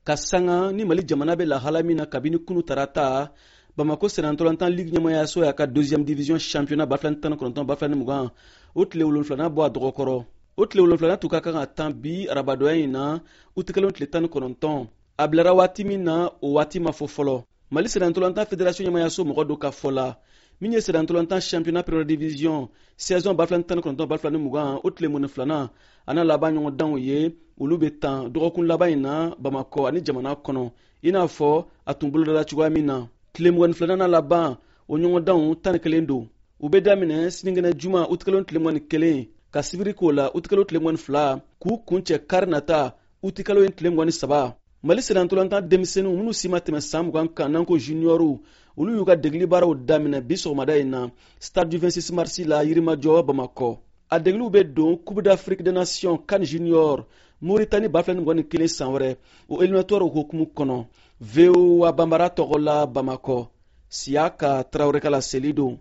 ka sanga ni Mali jamana bɛ lahala min na kabini kunu tarata Bamako Senatolantan Ligue ɲɛmayaso y'a ka 2e division championnat 2019-2020 o tile 7 bɔ a dɔgɔkɔrɔ. O tile 7 tun ka kan ka tan bi arabadoya in na u tɛ kelen tile 19 a bilara waati min na o waati ma fɔ fɔlɔ. Mali Senatolantan Fédération ɲɛmayaso mɔgɔ dɔ ka fɔ la min ye Senatolantan championnat première division saison 2019-2020 o tile 12 ana laban ɲɔgɔn danw ye olu bɛ tan dɔgɔkun laban in na Bamako ani jamana kɔnɔ i n'a fɔ a tun bolodala cogoya min na. Tile 22 laban o ɲɔgɔn danw 11 don. U bɛ daminɛ sinikɛnɛ juma u tɛ kelen tile 21 ka sibiri k'o la u tɛ kelen tile 22 k'u kuncɛ kari nata u tɛ kelen tile 23. Mali Senatolantan denmisɛnninw minnu si ma tɛmɛ san 20 kan n'an ko juniɔrw olu y'u ka degeli baaraw daminɛ bi sɔgɔmada in na stade du 26 mars la Yirimajɔ Bamako. A degeliw bɛ don Coupe d'Afrique des Nations CAN Junior Mauritanie 2021 san wɛrɛ o éliminatoire hukumu kɔnɔ. VOA Bambara tɔgɔ la Bamako. Siyaka Traoré ka laseli don.